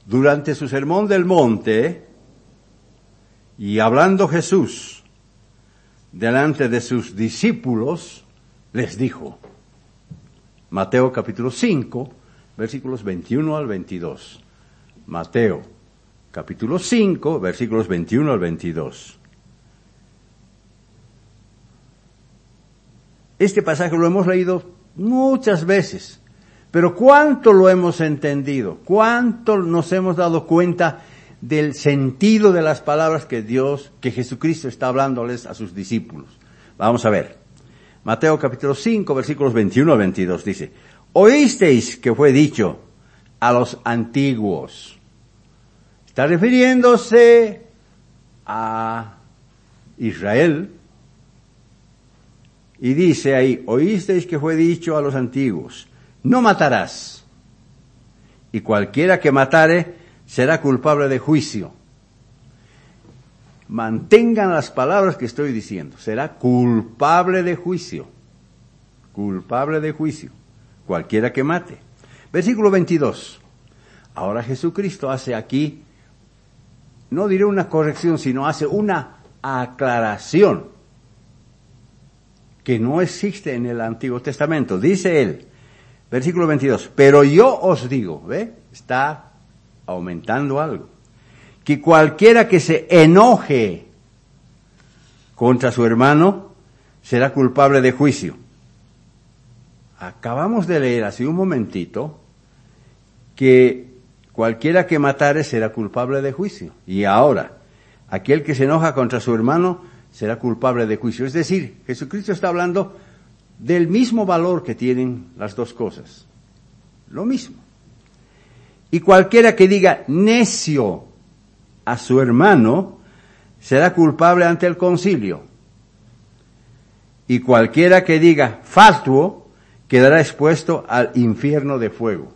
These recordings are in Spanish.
Durante su sermón del monte, y hablando Jesús delante de sus discípulos, les dijo, Mateo capítulo 5, versículos 21 al 22. Mateo capítulo 5, versículos 21 al 22. Este pasaje lo hemos leído muchas veces, pero ¿cuánto lo hemos entendido? ¿Cuánto nos hemos dado cuenta del sentido de las palabras que Jesucristo está hablándoles a sus discípulos? Vamos a ver. Mateo capítulo 5, versículos 21 al 22 dice, oísteis que fue dicho a los antiguos. Está refiriéndose a Israel. Y dice ahí, oísteis que fue dicho a los antiguos, no matarás, y cualquiera que matare será culpable de juicio. Mantengan las palabras que estoy diciendo, será culpable de juicio, cualquiera que mate. Versículo 22, ahora Jesucristo hace aquí, no diré una corrección, sino hace una aclaración que no existe en el Antiguo Testamento. Dice él, versículo 22, pero yo os digo, ¿ve? Está aumentando algo, que cualquiera que se enoje contra su hermano será culpable de juicio. Acabamos de leer hace un momentito que cualquiera que matare será culpable de juicio. Y ahora, aquel que se enoja contra su hermano será culpable de juicio. Es decir, Jesucristo está hablando del mismo valor que tienen las dos cosas. Lo mismo. Y cualquiera que diga necio a su hermano será culpable ante el concilio. Y cualquiera que diga fatuo quedará expuesto al infierno de fuego.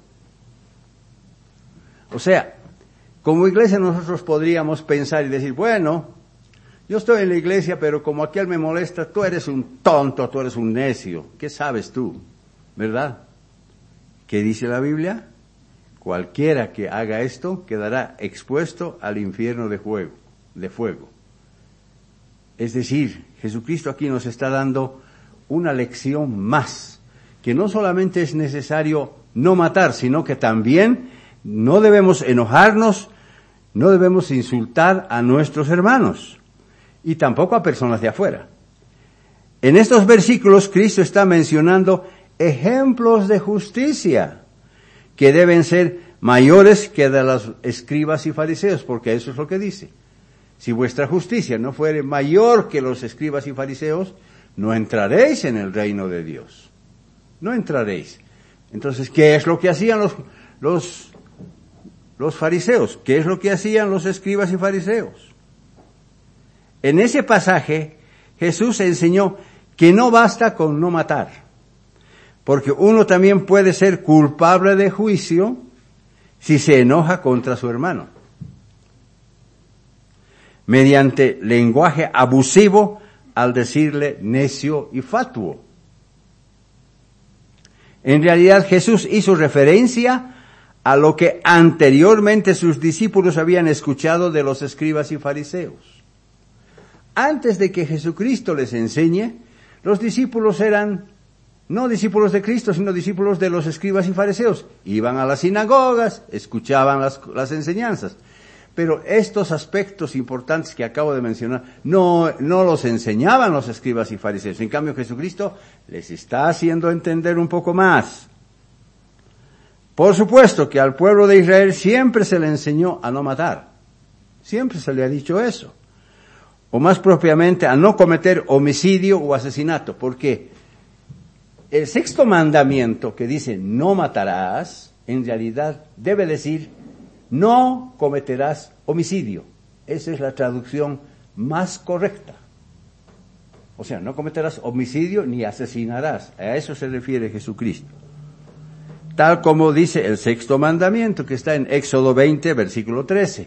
O sea, como iglesia nosotros podríamos pensar y decir, bueno, yo estoy en la iglesia, pero como aquel me molesta, tú eres un tonto, tú eres un necio. ¿Qué sabes tú? ¿Verdad? ¿Qué dice la Biblia? Cualquiera que haga esto quedará expuesto al infierno de fuego. Es decir, Jesucristo aquí nos está dando una lección más, que no solamente es necesario no matar, sino que también no debemos enojarnos, no debemos insultar a nuestros hermanos. Y tampoco a personas de afuera. En estos versículos Cristo está mencionando ejemplos de justicia que deben ser mayores que de los escribas y fariseos, porque eso es lo que dice. Si vuestra justicia no fuere mayor que los escribas y fariseos, no entraréis en el reino de Dios. No entraréis. Entonces, ¿qué es lo que hacían los fariseos? ¿Qué es lo que hacían los escribas y fariseos? En ese pasaje, Jesús enseñó que no basta con no matar, porque uno también puede ser culpable de juicio si se enoja contra su hermano, mediante lenguaje abusivo al decirle necio y fatuo. En realidad, Jesús hizo referencia a lo que anteriormente sus discípulos habían escuchado de los escribas y fariseos. Antes de que Jesucristo les enseñe, los discípulos eran no discípulos de Cristo, sino discípulos de los escribas y fariseos. Iban a las sinagogas, escuchaban las enseñanzas. Pero estos aspectos importantes que acabo de mencionar, no los enseñaban los escribas y fariseos. En cambio, Jesucristo les está haciendo entender un poco más. Por supuesto que al pueblo de Israel siempre se le enseñó a no matar. Siempre se le ha dicho eso. O más propiamente, a no cometer homicidio o asesinato. Porque el sexto mandamiento que dice no matarás, en realidad debe decir no cometerás homicidio. Esa es la traducción más correcta. O sea, no cometerás homicidio ni asesinarás. A eso se refiere Jesucristo. Tal como dice el sexto mandamiento que está en Éxodo 20, versículo 13.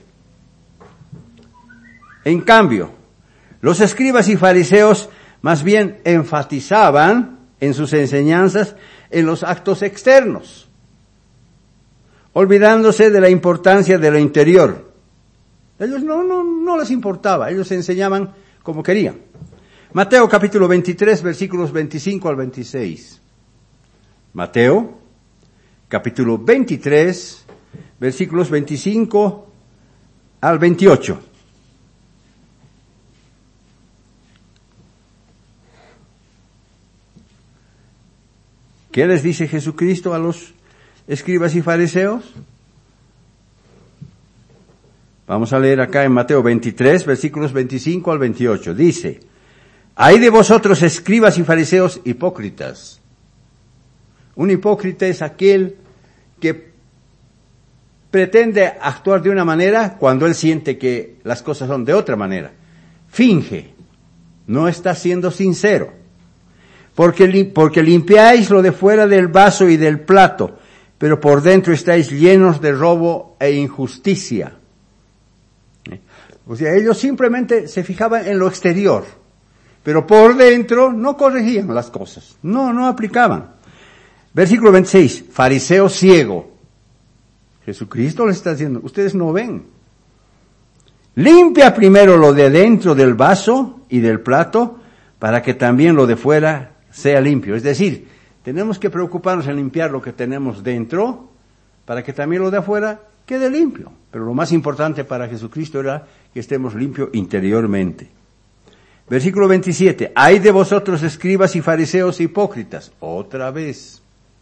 En cambio, los escribas y fariseos más bien enfatizaban en sus enseñanzas en los actos externos. olvidándose de la importancia de lo interior. Ellos no les importaba, ellos enseñaban como querían. Mateo capítulo 23, versículos 25 al 26. Mateo capítulo 23, versículos 25 al 28. ¿Qué les dice Jesucristo a los escribas y fariseos? Vamos a leer acá en Mateo 23, versículos 25 al 28. Dice: ¡Ay de vosotros, escribas y fariseos hipócritas! Un hipócrita es aquel que pretende actuar de una manera cuando él siente que las cosas son de otra manera. Finge, no está siendo sincero. Porque limpiáis lo de fuera del vaso y del plato, pero por dentro estáis llenos de robo e injusticia. O sea, ellos simplemente se fijaban en lo exterior, pero por dentro no corregían las cosas, no aplicaban. Versículo 26, fariseo ciego. Jesucristo les está diciendo, ustedes no ven. Limpia primero lo de dentro del vaso y del plato, para que también lo de fuera sea limpio. Es decir, tenemos que preocuparnos en limpiar lo que tenemos dentro, para que también lo de afuera quede limpio. Pero lo más importante para Jesucristo era que estemos limpios interiormente. Versículo 27, ¡ay de vosotros, escribas y fariseos hipócritas! Otra vez.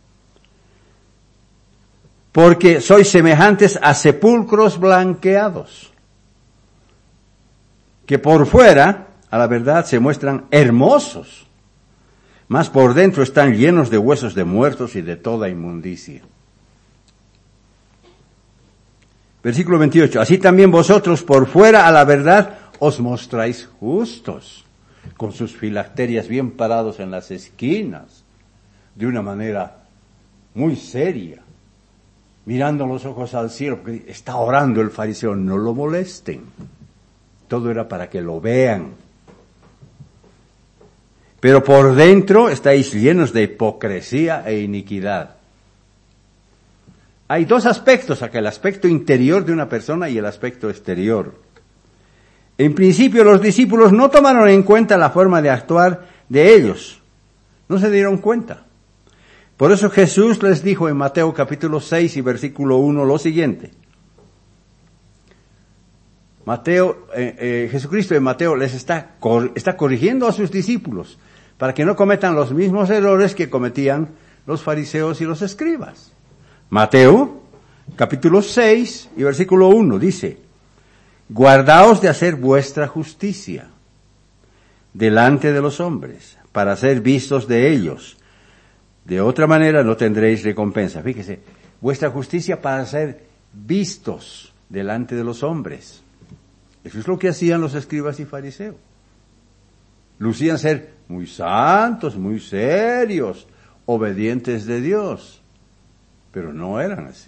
Porque sois semejantes a sepulcros blanqueados, que por fuera, a la verdad, se muestran hermosos, mas por dentro están llenos de huesos de muertos y de toda inmundicia. Versículo 28, así también vosotros por fuera, a la verdad, os mostráis justos, con sus filacterias bien parados en las esquinas, de una manera muy seria, mirando los ojos al cielo, porque está orando el fariseo, no lo molesten. Todo era para que lo vean. Pero por dentro estáis llenos de hipocresía e iniquidad. Hay dos aspectos acá, el aspecto interior de una persona y el aspecto exterior. En principio los discípulos no tomaron en cuenta la forma de actuar de ellos. No se dieron cuenta. Por eso Jesús les dijo en Mateo capítulo 6 y versículo 1 lo siguiente. Jesucristo en Mateo les está corrigiendo a sus discípulos para que no cometan los mismos errores que cometían los fariseos y los escribas. Mateo capítulo 6 y versículo 1 dice: guardaos de hacer vuestra justicia delante de los hombres, para ser vistos de ellos. De otra manera no tendréis recompensa. Fíjese, vuestra justicia para ser vistos delante de los hombres. Eso es lo que hacían los escribas y fariseos. Lucían ser muy santos, muy serios, obedientes de Dios, pero no eran así.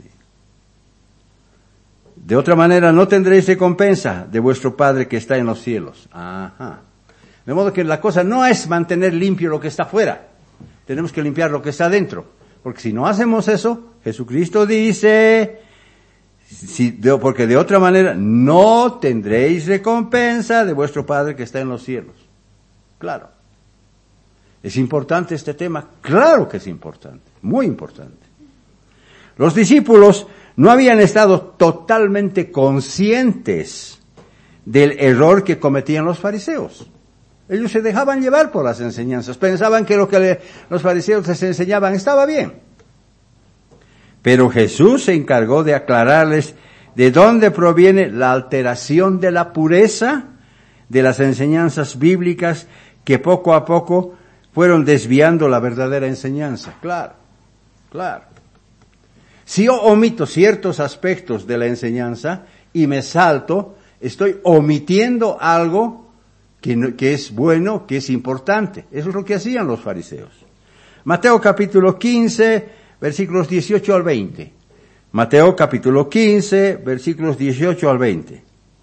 De otra manera no tendréis recompensa de vuestro Padre que está en los cielos. Ajá. De modo que la cosa no es mantener limpio lo que está afuera. Tenemos que limpiar lo que está dentro. Porque si no hacemos eso, Jesucristo dice, porque de otra manera no tendréis recompensa de vuestro Padre que está en los cielos. Claro. ¿Es importante este tema? Claro que es importante. Muy importante. Los discípulos no habían estado totalmente conscientes del error que cometían los fariseos. Ellos se dejaban llevar por las enseñanzas. Pensaban que lo que los fariseos les enseñaban estaba bien. Pero Jesús se encargó de aclararles de dónde proviene la alteración de la pureza de las enseñanzas bíblicas que poco a poco fueron desviando la verdadera enseñanza. Claro, claro. Si yo omito ciertos aspectos de la enseñanza y me salto, estoy omitiendo algo que es bueno, que es importante. Eso es lo que hacían los fariseos. Mateo capítulo 15, versículos 18 al 20. Mateo capítulo 15, versículos 18 al 20.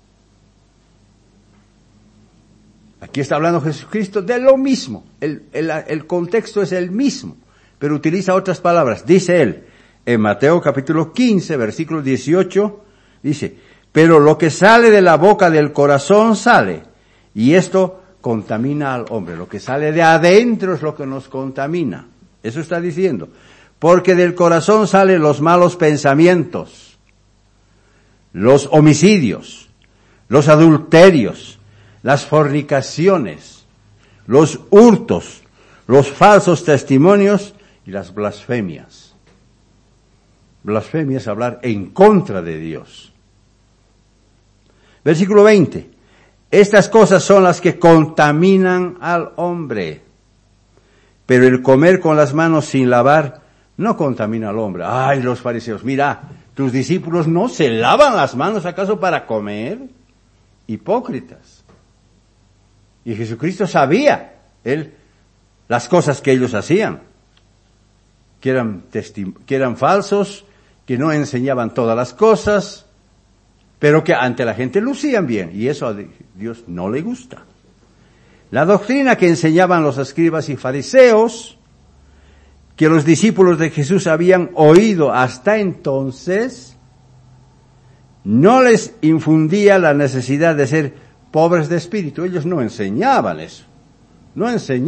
Aquí está hablando Jesucristo de lo mismo. El contexto es el mismo, pero utiliza otras palabras. Dice él, En Mateo capítulo 15, versículo 18, dice, pero lo que sale de la boca del corazón sale, y esto contamina al hombre. Lo que sale de adentro es lo que nos contamina. Eso está diciendo. Porque del corazón salen los malos pensamientos, los homicidios, los adulterios, las fornicaciones, los hurtos, los falsos testimonios y las blasfemias. Blasfemia es hablar en contra de Dios. Versículo 20. Estas cosas son las que contaminan al hombre, pero el comer con las manos sin lavar no contamina al hombre. Ay, los fariseos, mira, tus discípulos no se lavan las manos acaso para comer. Hipócritas. Y Jesucristo sabía, las cosas que ellos hacían, que eran falsos, que no enseñaban todas las cosas, pero que ante la gente lucían bien, y eso a Dios no le gusta. La doctrina que enseñaban los escribas y fariseos, que los discípulos de Jesús habían oído hasta entonces, no les infundía la necesidad de ser pobres de espíritu. Ellos no enseñaban eso. No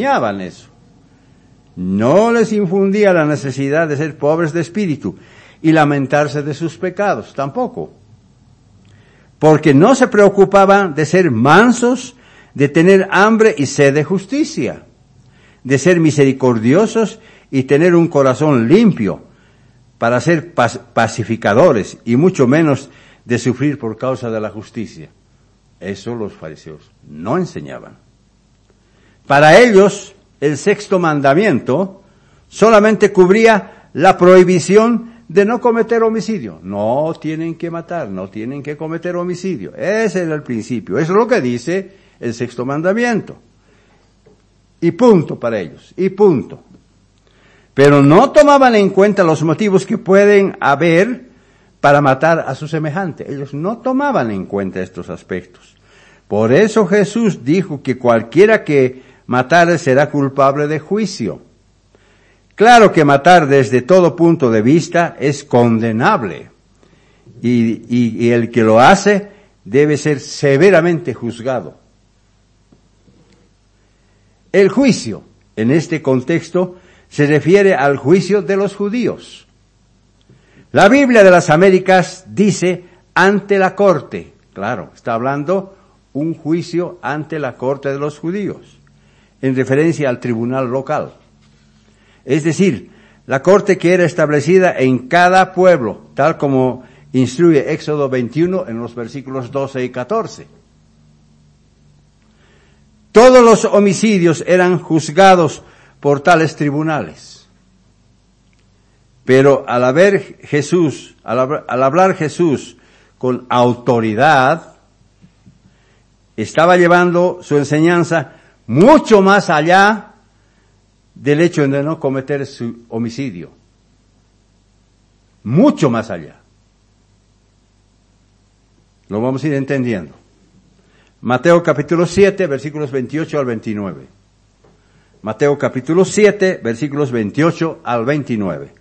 les infundía la necesidad de ser pobres de espíritu y lamentarse de sus pecados, tampoco. Porque no se preocupaban de ser mansos, de tener hambre y sed de justicia, de ser misericordiosos y tener un corazón limpio, para ser pacificadores y mucho menos de sufrir por causa de la justicia. Eso los fariseos no enseñaban. Para ellos, el sexto mandamiento solamente cubría la prohibición de no cometer homicidio. No tienen que matar, no tienen que cometer homicidio. Ese era el principio. Eso es lo que dice el sexto mandamiento. Y punto para ellos, y punto. Pero no tomaban en cuenta los motivos que pueden haber para matar a su semejante. Ellos no tomaban en cuenta estos aspectos. Por eso Jesús dijo que cualquiera que matare será culpable de juicio. Claro que matar desde todo punto de vista es condenable. Y el que lo hace debe ser severamente juzgado. El juicio, en este contexto, se refiere al juicio de los judíos. La Biblia de las Américas dice ante la corte. Claro, está hablando un juicio ante la corte de los judíos, en referencia al tribunal local. Es decir, la corte que era establecida en cada pueblo, tal como instruye Éxodo 21 en los versículos 12 y 14. Todos los homicidios eran juzgados por tales tribunales. Pero al hablar Jesús con autoridad, estaba llevando su enseñanza mucho más allá del hecho de no cometer su homicidio. Mucho más allá. Lo vamos a ir entendiendo. Mateo capítulo 7, versículos 28 al 29. Mateo capítulo 7, versículos 28 al 29.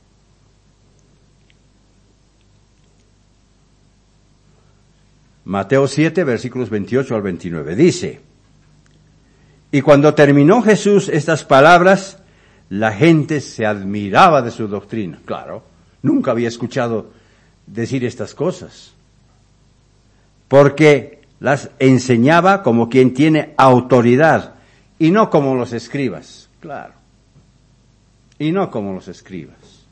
Mateo 7, versículos 28 al 29. Dice, y cuando terminó Jesús estas palabras, la gente se admiraba de su doctrina. Claro, nunca había escuchado decir estas cosas. Porque las enseñaba como quien tiene autoridad y no como los escribas. Claro. Y no como los escribas.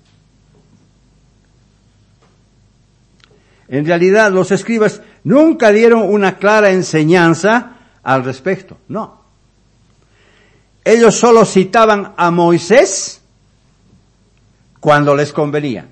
En realidad, los escribas nunca dieron una clara enseñanza al respecto. No. Ellos solo citaban a Moisés cuando les convenía.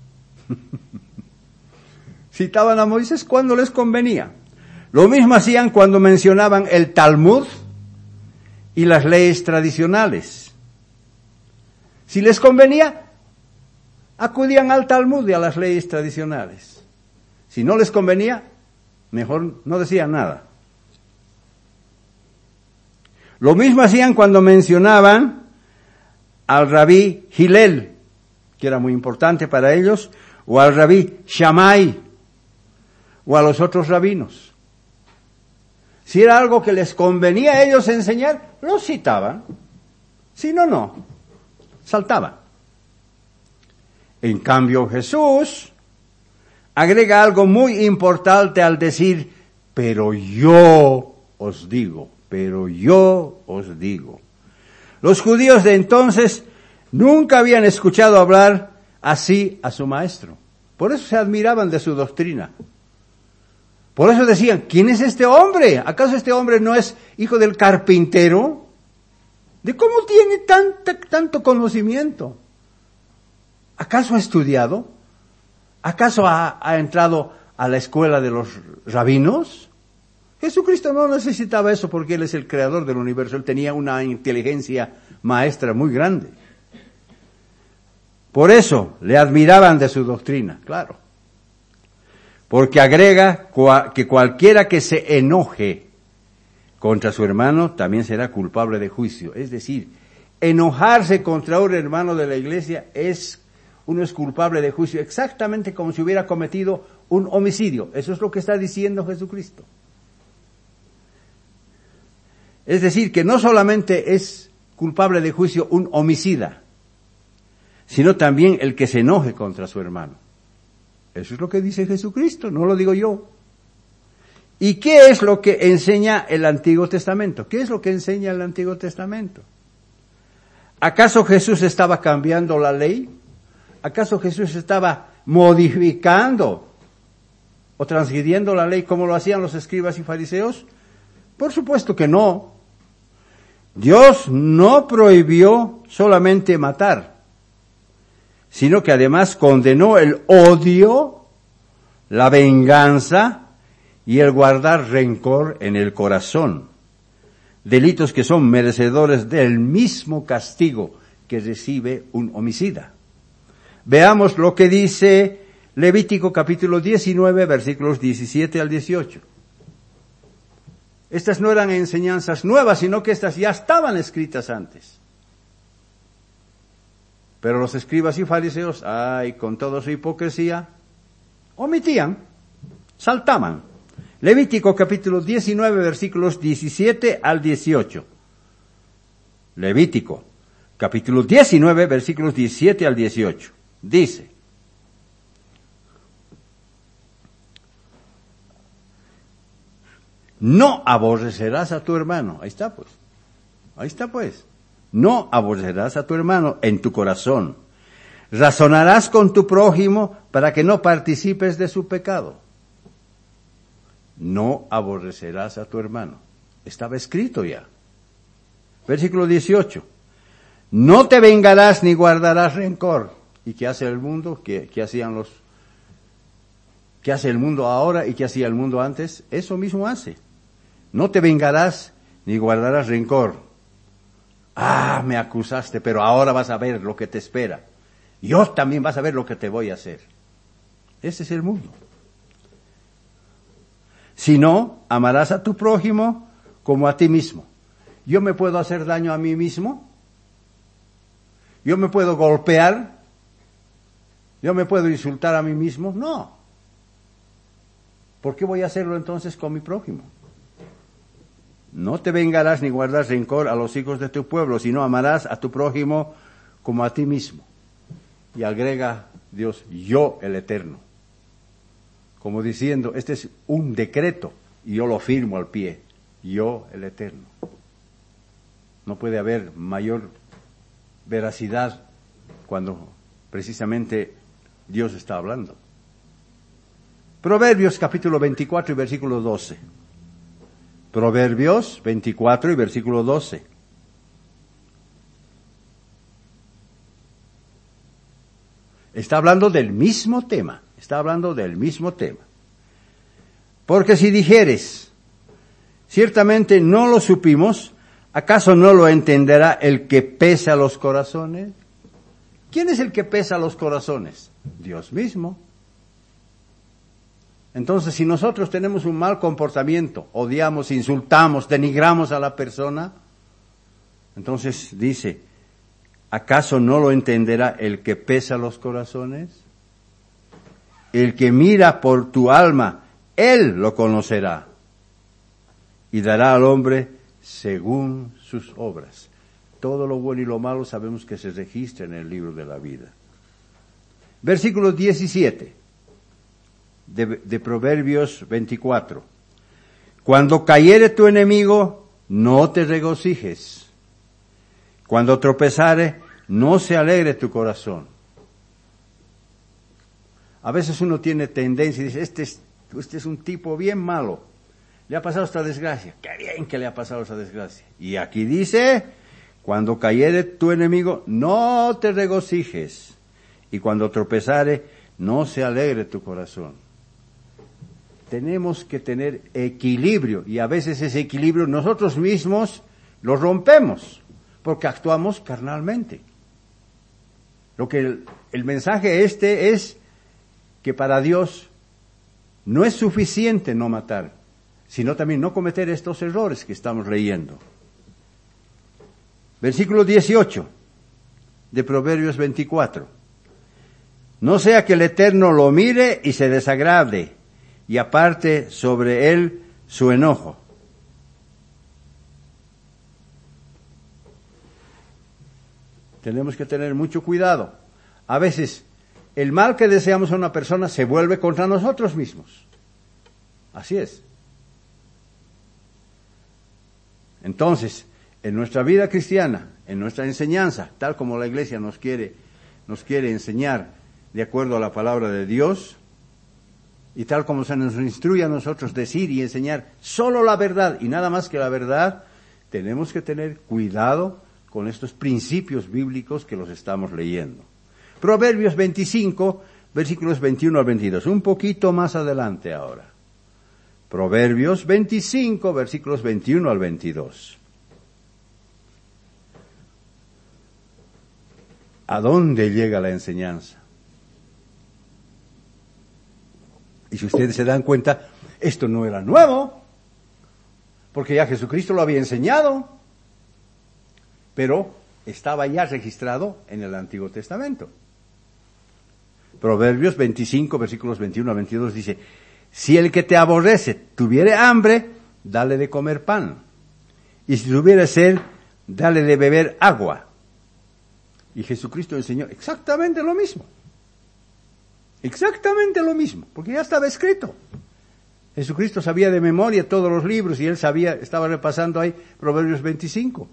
Citaban a Moisés cuando les convenía. Lo mismo hacían cuando mencionaban el Talmud y las leyes tradicionales. Si les convenía, acudían al Talmud y a las leyes tradicionales. Si no les convenía, mejor no decían nada. Lo mismo hacían cuando mencionaban al rabí Hillel, que era muy importante para ellos, o al rabí Shammai, o a los otros rabinos. Si era algo que les convenía a ellos enseñar, lo citaban. Si no, no. Saltaban. En cambio, Jesús agrega algo muy importante al decir, pero yo os digo. Los judíos de entonces nunca habían escuchado hablar así a su maestro. Por eso se admiraban de su doctrina. Por eso decían, ¿quién es este hombre? ¿Acaso este hombre no es hijo del carpintero? ¿De cómo tiene tanto conocimiento? ¿Acaso ha estudiado? ¿Acaso ha entrado a la escuela de los rabinos? Jesucristo no necesitaba eso porque Él es el creador del universo. Él tenía una inteligencia maestra muy grande. Por eso le admiraban de su doctrina, claro. Porque agrega que cualquiera que se enoje contra su hermano también será culpable de juicio. Es decir, enojarse contra un hermano de la iglesia uno es culpable de juicio, exactamente como si hubiera cometido un homicidio. Eso es lo que está diciendo Jesucristo. Es decir, que no solamente es culpable de juicio un homicida, sino también el que se enoje contra su hermano. Eso es lo que dice Jesucristo, no lo digo yo. ¿Y qué es lo que enseña el Antiguo Testamento? ¿Qué es lo que enseña el Antiguo Testamento? ¿Acaso Jesús estaba cambiando la ley? ¿Acaso Jesús estaba modificando o transgrediendo la ley como lo hacían los escribas y fariseos? Por supuesto que no. Dios no prohibió solamente matar, sino que además condenó el odio, la venganza y el guardar rencor en el corazón. Delitos que son merecedores del mismo castigo que recibe un homicida. Veamos lo que dice Levítico capítulo 19, versículos 17 al 18. Estas no eran enseñanzas nuevas, sino que estas ya estaban escritas antes. Pero los escribas y fariseos, con toda su hipocresía, omitían, saltaban. Levítico capítulo 19, versículos 17 al 18. Levítico capítulo 19, versículos 17 al 18. Dice, no aborrecerás a tu hermano. Ahí está pues. No aborrecerás a tu hermano en tu corazón. Razonarás con tu prójimo para que no participes de su pecado. No aborrecerás a tu hermano. Estaba escrito ya. Versículo 18. No te vengarás ni guardarás rencor. ¿Y qué hace el mundo? ¿Qué hace el mundo ahora y qué hacía el mundo antes? Eso mismo hace. No te vengarás ni guardarás rencor. Me acusaste, pero ahora vas a ver lo que te espera. Yo también vas a ver lo que te voy a hacer. Ese es el mundo. Si no, amarás a tu prójimo como a ti mismo. ¿Yo me puedo hacer daño a mí mismo? ¿Yo me puedo golpear? ¿Yo me puedo insultar a mí mismo? No. ¿Por qué voy a hacerlo entonces con mi prójimo? No te vengarás ni guardarás rencor a los hijos de tu pueblo, sino amarás a tu prójimo como a ti mismo. Y agrega Dios, yo el Eterno. Como diciendo, este es un decreto y yo lo firmo al pie. Yo el Eterno. No puede haber mayor veracidad cuando precisamente Dios está hablando. Proverbios capítulo 24 y versículo 12. Proverbios 24 y versículo 12. Está hablando del mismo tema. Porque si dijeres, ciertamente no lo supimos, ¿acaso no lo entenderá el que pesa los corazones? ¿Quién es el que pesa los corazones? Dios mismo. Entonces, si nosotros tenemos un mal comportamiento, odiamos, insultamos, denigramos a la persona, entonces dice, ¿Acaso no lo entenderá el que pesa los corazones? El que mira por tu alma, él lo conocerá y dará al hombre según sus obras. Todo lo bueno y lo malo sabemos que se registra en el libro de la vida. Versículo 17 de Proverbios 24. Cuando cayere tu enemigo, no te regocijes. Cuando tropezare, no se alegre tu corazón. A veces uno tiene tendencia y dice, este es un tipo bien malo. Le ha pasado esta desgracia. Qué bien que le ha pasado esa desgracia. Y aquí dice, cuando cayere tu enemigo, no te regocijes. Y cuando tropezare, no se alegre tu corazón. Tenemos que tener equilibrio. Y a veces ese equilibrio nosotros mismos lo rompemos. Porque actuamos carnalmente. Lo que el mensaje es que para Dios no es suficiente no matar, sino también no cometer estos errores que estamos leyendo. Versículo 18 de Proverbios 24. No sea que el Eterno lo mire y se desagrade y aparte sobre él su enojo. Tenemos que tener mucho cuidado. A veces, el mal que deseamos a una persona se vuelve contra nosotros mismos. Así es. Entonces, en nuestra vida cristiana, en nuestra enseñanza, tal como la Iglesia nos quiere enseñar de acuerdo a la palabra de Dios, y tal como se nos instruye a nosotros decir y enseñar solo la verdad y nada más que la verdad, tenemos que tener cuidado con estos principios bíblicos que los estamos leyendo. Proverbios 25, versículos 21 al 22. Un poquito más adelante ahora. Proverbios 25, versículos 21 al 22. ¿A dónde llega la enseñanza? Y si ustedes se dan cuenta, esto no era nuevo, porque ya Jesucristo lo había enseñado, pero estaba ya registrado en el Antiguo Testamento. Proverbios 25, versículos 21 a 22 dice, si el que te aborrece tuviere hambre, dale de comer pan. Y si tuviere sed, dale de beber agua. Y Jesucristo enseñó exactamente lo mismo. Exactamente lo mismo, porque ya estaba escrito. Jesucristo sabía de memoria todos los libros y él estaba repasando ahí Proverbios 25.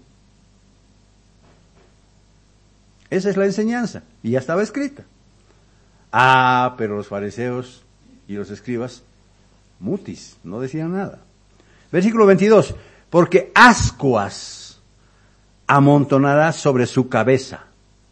Esa es la enseñanza, y ya estaba escrita. Pero los fariseos y los escribas, mutis, no decían nada. Versículo 22, porque ascuas amontonarás sobre su cabeza,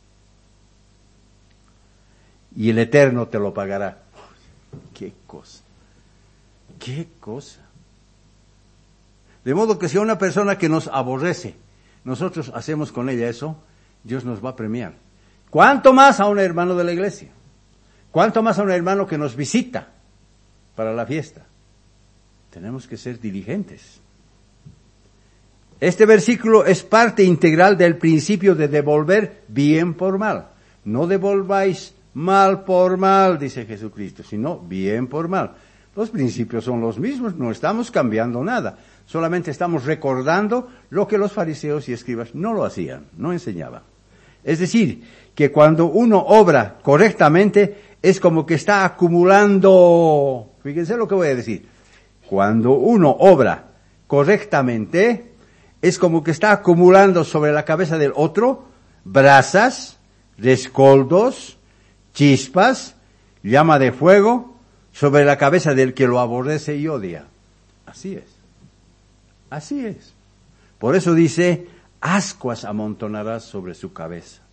y el Eterno te lo pagará. ¡Qué cosa! ¡Qué cosa! De modo que si a una persona que nos aborrece, nosotros hacemos con ella eso, Dios nos va a premiar. ¿Cuánto más a un hermano de la iglesia? ¿Cuánto más a un hermano que nos visita para la fiesta? Tenemos que ser diligentes. Este versículo es parte integral del principio de devolver bien por mal. No devolváis mal por mal, dice Jesucristo, sino bien por mal. Los principios son los mismos, no estamos cambiando nada. Solamente estamos recordando lo que los fariseos y escribas no lo hacían, no enseñaban. Es decir, que cuando uno obra correctamente, es como que está acumulando, fíjense lo que voy a decir, cuando uno obra correctamente, es como que está acumulando sobre la cabeza del otro brasas, rescoldos, chispas, llama de fuego, sobre la cabeza del que lo aborrece y odia. Así es. Así es. Por eso dice, ascuas amontonarás sobre su cabeza.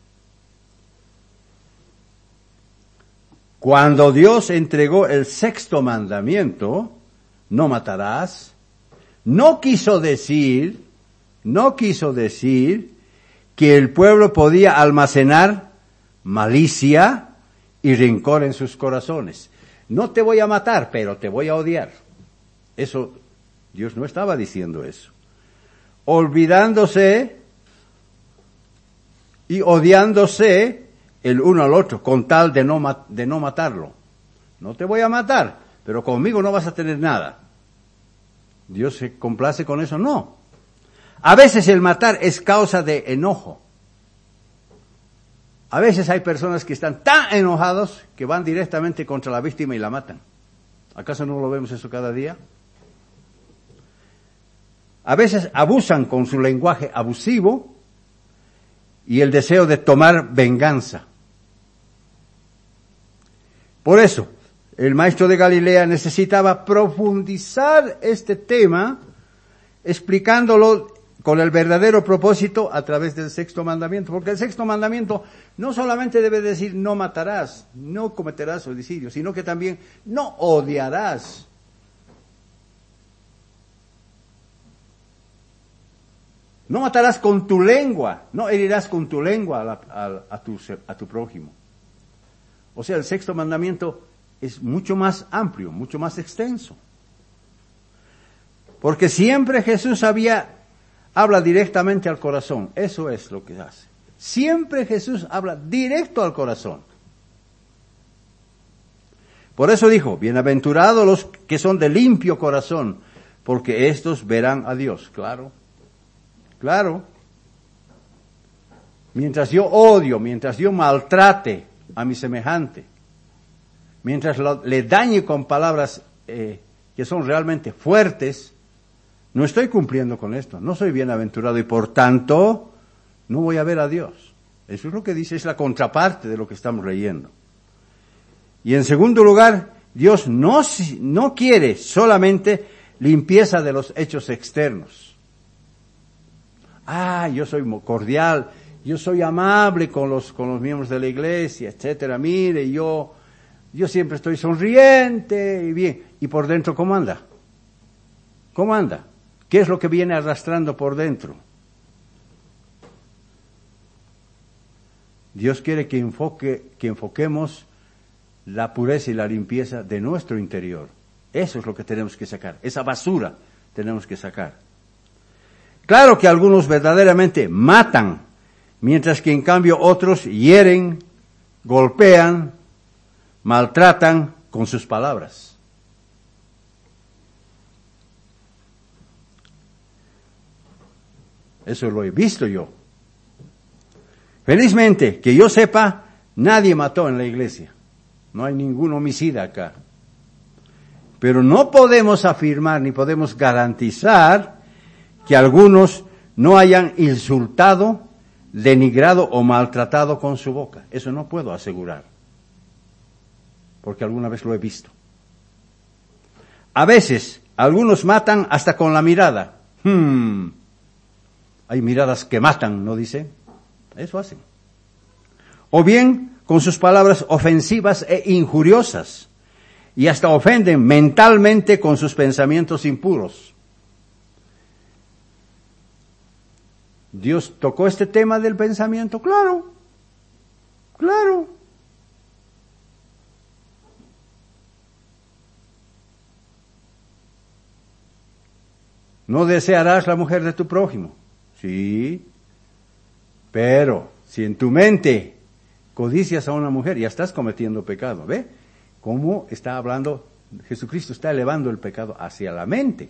Cuando Dios entregó el sexto mandamiento, no matarás, no quiso decir que el pueblo podía almacenar malicia y rencor en sus corazones. No te voy a matar, pero te voy a odiar. Eso, Dios no estaba diciendo eso. Olvidándose y odiándose el uno al otro, con tal de no matarlo. No te voy a matar, pero conmigo no vas a tener nada. ¿Dios se complace con eso? No. A veces el matar es causa de enojo. A veces hay personas que están tan enojados que van directamente contra la víctima y la matan. ¿Acaso no lo vemos eso cada día? A veces abusan con su lenguaje abusivo y el deseo de tomar venganza. Por eso, el maestro de Galilea necesitaba profundizar este tema, explicándolo con el verdadero propósito a través del sexto mandamiento. Porque el sexto mandamiento no solamente debe decir no matarás, no cometerás homicidio, sino que también no odiarás. No matarás con tu lengua, no herirás con tu lengua a tu prójimo. O sea, el sexto mandamiento es mucho más amplio, mucho más extenso. Porque siempre Jesús habla directamente al corazón. Eso es lo que hace. Siempre Jesús habla directo al corazón. Por eso dijo, bienaventurados los que son de limpio corazón, porque estos verán a Dios. Claro. Claro. Mientras yo odio, mientras yo maltrate a mi semejante, mientras le dañe con palabras que son realmente fuertes, no estoy cumpliendo con esto, no soy bienaventurado y por tanto no voy a ver a Dios. Eso es lo que dice, es la contraparte de lo que estamos leyendo. Y en segundo lugar, Dios no quiere solamente limpieza de los hechos externos. Yo soy cordial, yo soy amable con los miembros de la iglesia, etcétera. Mire, yo siempre estoy sonriente y bien. ¿Y por dentro cómo anda? ¿Cómo anda? ¿Qué es lo que viene arrastrando por dentro? Dios quiere que enfoquemos la pureza y la limpieza de nuestro interior. Eso es lo que tenemos que sacar. Esa basura tenemos que sacar. Claro que algunos verdaderamente matan, mientras que en cambio otros hieren, golpean, maltratan con sus palabras. Eso lo he visto yo. Felizmente, que yo sepa, nadie mató en la iglesia. No hay ningún homicida acá. Pero no podemos afirmar ni podemos garantizar que algunos no hayan insultado, denigrado o maltratado con su boca. Eso no puedo asegurar, porque alguna vez lo he visto. A veces, algunos matan hasta con la mirada. Hay miradas que matan, ¿no dice? Eso hacen. O bien, con sus palabras ofensivas e injuriosas, y hasta ofenden mentalmente con sus pensamientos impuros. ¿Dios tocó este tema del pensamiento? Claro, claro. ¿No desearás la mujer de tu prójimo? Sí, pero si en tu mente codicias a una mujer, ya estás cometiendo pecado. ¿Ve? ¿Cómo está hablando? Jesucristo está elevando el pecado hacia la mente.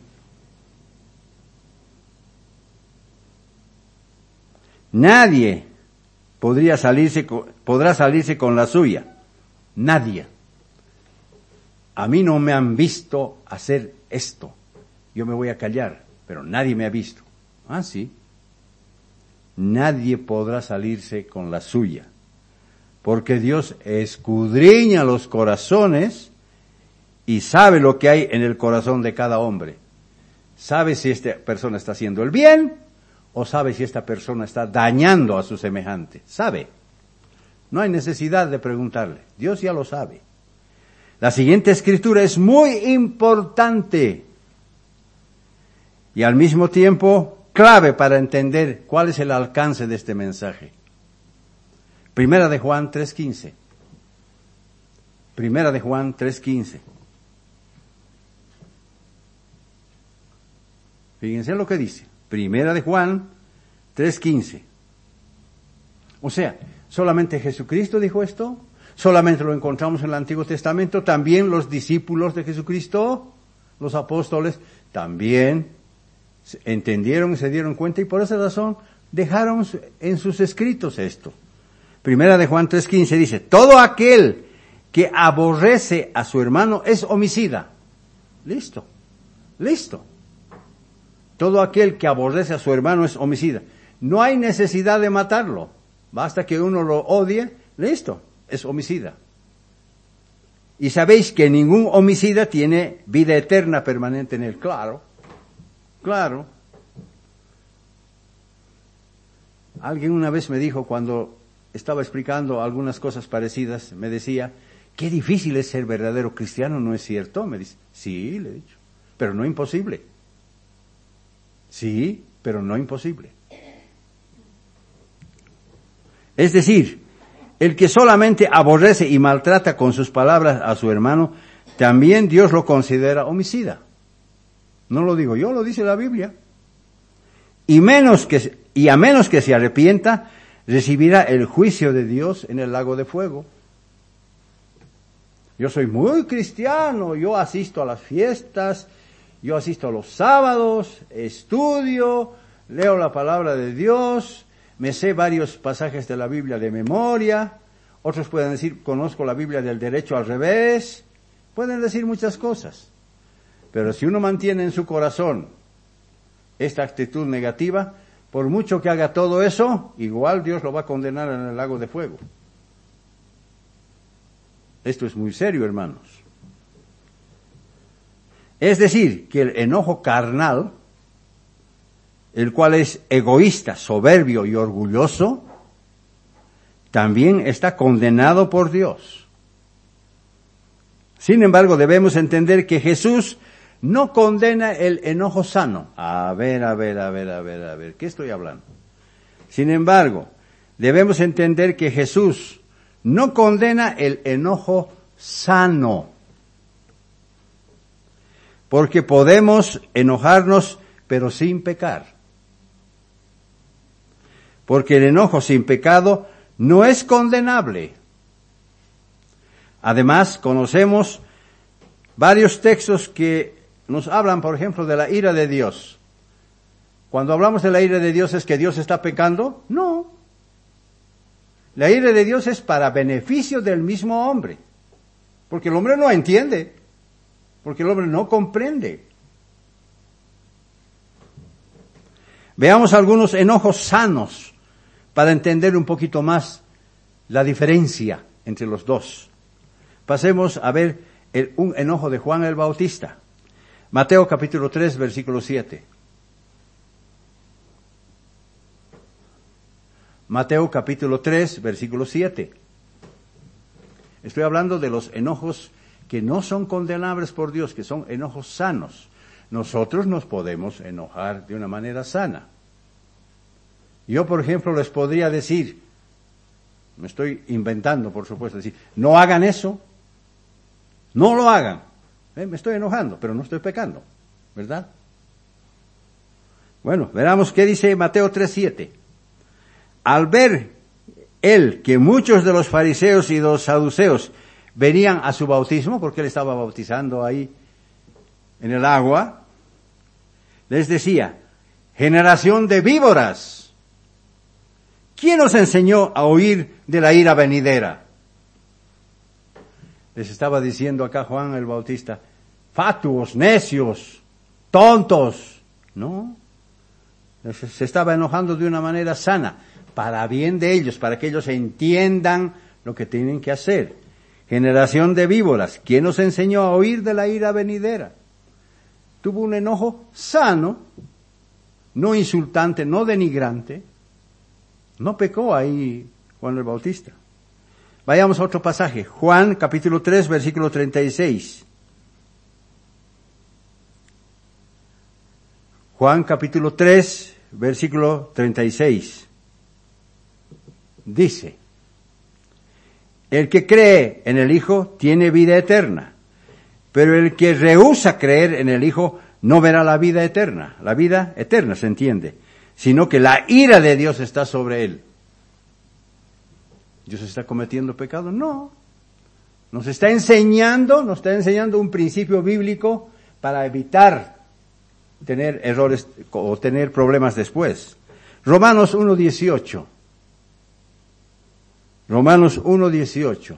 Nadie podrá salirse con la suya. Nadie. A mí no me han visto hacer esto. Yo me voy a callar, pero nadie me ha visto. Ah, sí. Nadie podrá salirse con la suya. Porque Dios escudriña los corazones y sabe lo que hay en el corazón de cada hombre. Sabe si esta persona está haciendo el bien o sabe si esta persona está dañando a su semejante. Sabe. No hay necesidad de preguntarle. Dios ya lo sabe. La siguiente escritura es muy importante y al mismo tiempo clave para entender cuál es el alcance de este mensaje. Primera de Juan 3:15. Primera de Juan 3:15. Fíjense lo que dice. Primera de Juan 3:15. O sea, ¿solamente Jesucristo dijo esto? ¿Solamente lo encontramos en el Antiguo Testamento? ¿También los discípulos de Jesucristo, los apóstoles, también entendieron y se dieron cuenta? Y por esa razón dejaron en sus escritos esto. Primera de Juan 3:15 dice, todo aquel que aborrece a su hermano es homicida. Listo. Todo aquel que aborrece a su hermano es homicida. No hay necesidad de matarlo. Basta que uno lo odie, listo, es homicida. Y sabéis que ningún homicida tiene vida eterna permanente en él. Claro. Alguien una vez me dijo, cuando estaba explicando algunas cosas parecidas, me decía, qué difícil es ser verdadero cristiano, ¿no es cierto? Me dice, sí, le he dicho, pero no imposible. Sí, pero no imposible. Es decir, el que solamente aborrece y maltrata con sus palabras a su hermano, también Dios lo considera homicida. No lo digo yo, lo dice la Biblia. Y a menos que se arrepienta, recibirá el juicio de Dios en el lago de fuego. Yo soy muy cristiano, yo asisto a las fiestas, yo asisto a los sábados, estudio, leo la palabra de Dios, me sé varios pasajes de la Biblia de memoria. Otros pueden decir, conozco la Biblia del derecho al revés. Pueden decir muchas cosas. Pero si uno mantiene en su corazón esta actitud negativa, por mucho que haga todo eso, igual Dios lo va a condenar en el lago de fuego. Esto es muy serio, hermanos. Es decir, que el enojo carnal, el cual es egoísta, soberbio y orgulloso, también está condenado por Dios. Sin embargo, debemos entender que Jesús no condena el enojo sano. A ver, ¿qué estoy hablando? Sin embargo, debemos entender que Jesús no condena el enojo sano. Porque podemos enojarnos, pero sin pecar. Porque el enojo sin pecado no es condenable. Además, conocemos varios textos que nos hablan, por ejemplo, de la ira de Dios. Cuando hablamos de la ira de Dios, ¿es que Dios está pecando? No. La ira de Dios es para beneficio del mismo hombre. Porque el hombre no entiende. Porque el hombre no comprende. Veamos algunos enojos sanos para entender un poquito más la diferencia entre los dos. Pasemos a ver un enojo de Juan el Bautista. Mateo capítulo 3, versículo 7. Mateo capítulo 3, versículo 7. Estoy hablando de los enojos que no son condenables por Dios, que son enojos sanos. Nosotros nos podemos enojar de una manera sana. Yo, por ejemplo, les podría decir, me estoy inventando, por supuesto, decir, no hagan eso, no lo hagan. Me estoy enojando, pero no estoy pecando, ¿verdad? Bueno, veamos qué dice Mateo 3:7. Al ver él que muchos de los fariseos y de los saduceos venían a su bautismo, porque él estaba bautizando ahí en el agua, les decía, generación de víboras, ¿quién os enseñó a huir de la ira venidera? Les estaba diciendo acá Juan el Bautista, fatuos, necios, tontos, ¿no? Se estaba enojando de una manera sana, para bien de ellos, para que ellos entiendan lo que tienen que hacer. Generación de víboras, ¿quién nos enseñó a huir de la ira venidera? Tuvo un enojo sano, no insultante, no denigrante. No pecó ahí Juan el Bautista. Vayamos a otro pasaje. Juan capítulo 3, versículo 36. Juan capítulo 3, versículo 36. Dice, el que cree en el Hijo tiene vida eterna, pero el que rehúsa creer en el Hijo no verá la vida eterna. La vida eterna, se entiende, sino que la ira de Dios está sobre él. ¿Dios está cometiendo pecado? No. Nos está enseñando un principio bíblico para evitar tener errores o tener problemas después. Romanos 1:18. Romanos 1:18.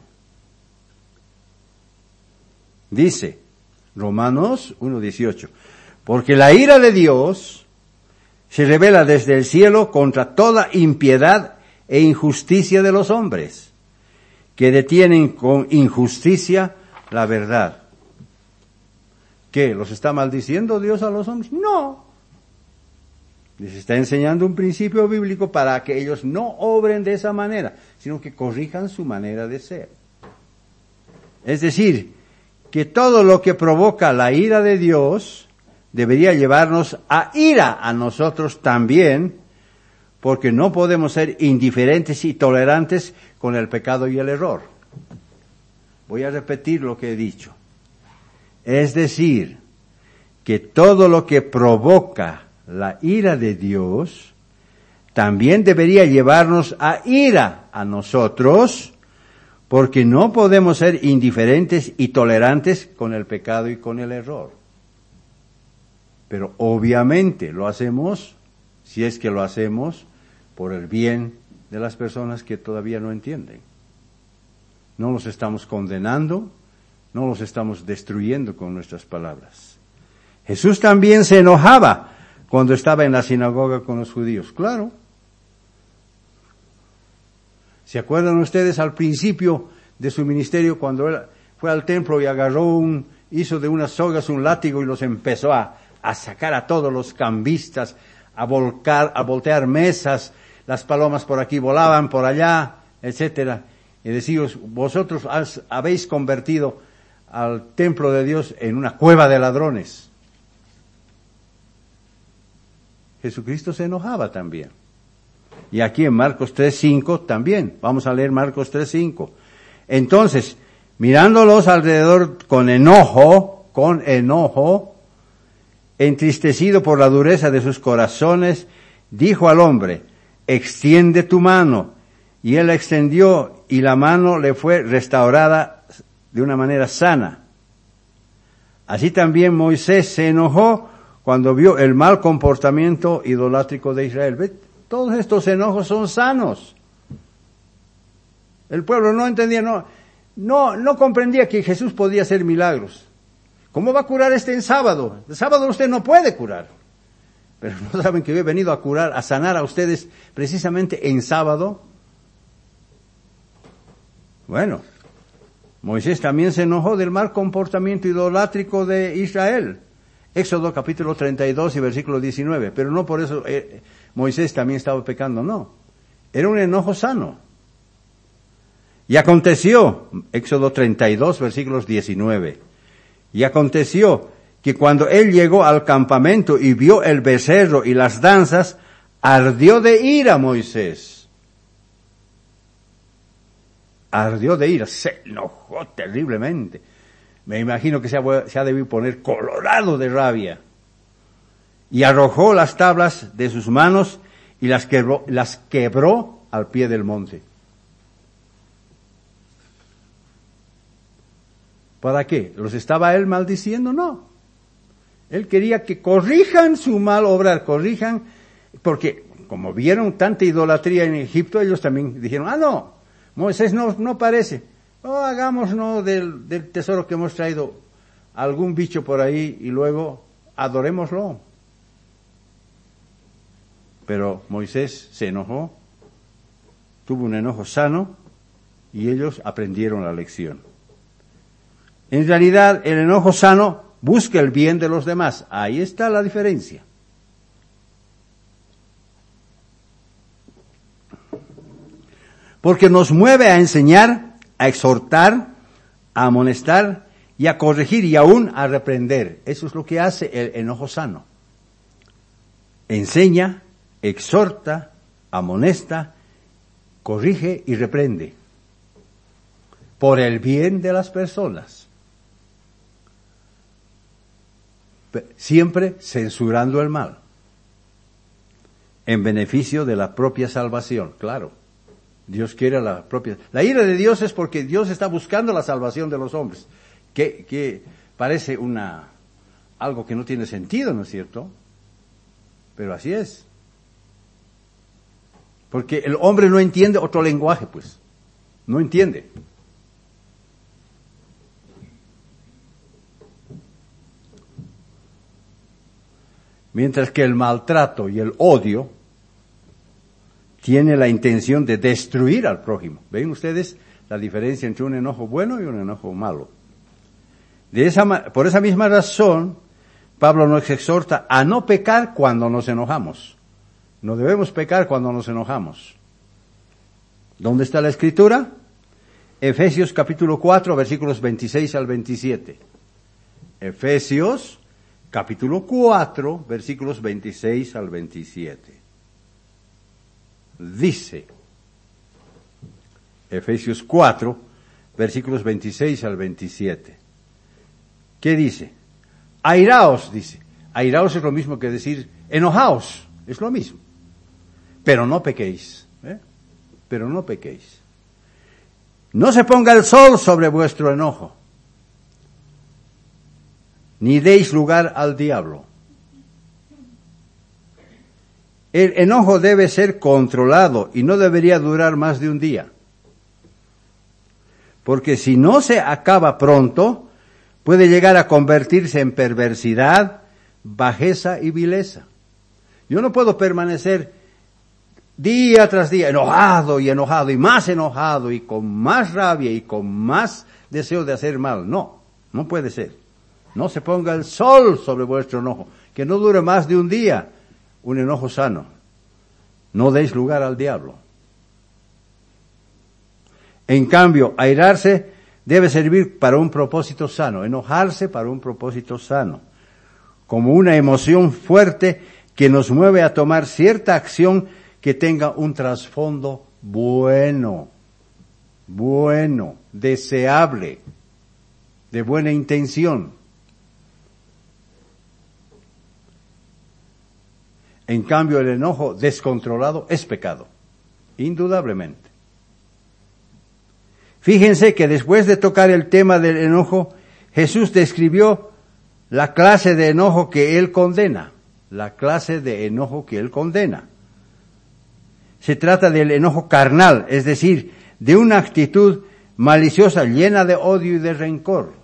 Dice, Romanos 1:18, porque la ira de Dios se revela desde el cielo contra toda impiedad e injusticia de los hombres, que detienen con injusticia la verdad. ¿Qué? ¿Los está maldiciendo Dios a los hombres? No. Les está enseñando un principio bíblico para que ellos no obren de esa manera, sino que corrijan su manera de ser. Es decir, que todo lo que provoca la ira de Dios debería llevarnos a ira a nosotros también, porque no podemos ser indiferentes y tolerantes con el pecado y el error. Voy a repetir lo que he dicho. Es decir, que todo lo que provoca la ira de Dios también debería llevarnos a ira a nosotros, porque no podemos ser indiferentes y tolerantes con el pecado y con el error. Pero obviamente lo hacemos, si es que lo hacemos, por el bien de las personas que todavía no entienden. No los estamos condenando, no los estamos destruyendo con nuestras palabras. Jesús también se enojaba cuando estaba en la sinagoga con los judíos, claro. ¿Se acuerdan ustedes al principio de su ministerio cuando él fue al templo y hizo de unas sogas un látigo y los empezó a sacar a todos los cambistas, a voltear mesas, las palomas por aquí volaban, por allá, etcétera? Y decíos, vosotros habéis convertido al templo de Dios en una cueva de ladrones. Jesucristo se enojaba también. Y aquí en Marcos 3:5 también. Vamos a leer Marcos 3:5. Entonces, mirándolos alrededor con enojo, entristecido por la dureza de sus corazones, dijo al hombre, extiende tu mano. Y él la extendió y la mano le fue restaurada de una manera sana. Así también Moisés se enojó cuando vio el mal comportamiento idolátrico de Israel. ¿Ve? Todos estos enojos son sanos. El pueblo no entendía, no comprendía que Jesús podía hacer milagros. ¿Cómo va a curar en sábado? El sábado usted no puede curar. Pero no saben que yo he venido a sanar a ustedes precisamente en sábado. Bueno, Moisés también se enojó del mal comportamiento idolátrico de Israel. Éxodo capítulo 32 y versículo 19. Pero no por eso Moisés también estaba pecando, no. Era un enojo sano. Y aconteció, Éxodo 32 versículos 19. Y aconteció que cuando él llegó al campamento y vio el becerro y las danzas, ardió de ira Moisés. Ardió de ira, se enojó terriblemente. Me imagino que se ha debido poner colorado de rabia. Y arrojó las tablas de sus manos y las quebró al pie del monte. ¿Para qué? ¿Los estaba él maldiciendo? No. Él quería que corrijan su mal obrar, porque como vieron tanta idolatría en Egipto, ellos también dijeron, no, Moisés no parece. Hagámonos del tesoro que hemos traído algún bicho por ahí y luego adorémoslo. Pero Moisés se enojó, tuvo un enojo sano y ellos aprendieron la lección. En realidad, el enojo sano busca el bien de los demás. Ahí está la diferencia. Porque nos mueve a enseñar, a exhortar, a amonestar y a corregir y aún a reprender. Eso es lo que hace el enojo sano. Enseña, exhorta, amonesta, corrige y reprende. Por el bien de las personas. Siempre censurando el mal. En beneficio de la propia salvación, claro. Dios quiere la propia. La ira de Dios es porque Dios está buscando la salvación de los hombres. Que parece algo que no tiene sentido, ¿no es cierto? Pero así es. Porque el hombre no entiende otro lenguaje, pues. No entiende. Mientras que el maltrato y el odio tiene la intención de destruir al prójimo. ¿Ven ustedes la diferencia entre un enojo bueno y un enojo malo? Por esa misma razón, Pablo nos exhorta a no pecar cuando nos enojamos. No debemos pecar cuando nos enojamos. ¿Dónde está la Escritura? Efesios capítulo 4, versículos 26 al 27. Efesios capítulo 4, versículos 26 al 27. Dice, Efesios 4, versículos 26 al 27. ¿Qué dice? Airaos, dice. Airaos es lo mismo que decir enojaos, es lo mismo. Pero no pequéis, pero no pequéis. No se ponga el sol sobre vuestro enojo, ni deis lugar al diablo. El enojo debe ser controlado y no debería durar más de un día. Porque si no se acaba pronto, puede llegar a convertirse en perversidad, bajeza y vileza. Yo no puedo permanecer día tras día enojado y más enojado y con más rabia y con más deseo de hacer mal. No, no puede ser. No se ponga el sol sobre vuestro enojo, que no dure más de un día. Un enojo sano. No deis lugar al diablo. En cambio, airarse debe servir para un propósito sano, enojarse para un propósito sano, como una emoción fuerte que nos mueve a tomar cierta acción que tenga un trasfondo bueno, deseable, de buena intención. En cambio, el enojo descontrolado es pecado, indudablemente. Fíjense que después de tocar el tema del enojo, Jesús describió la clase de enojo que Él condena. La clase de enojo que Él condena. Se trata del enojo carnal, es decir, de una actitud maliciosa llena de odio y de rencor,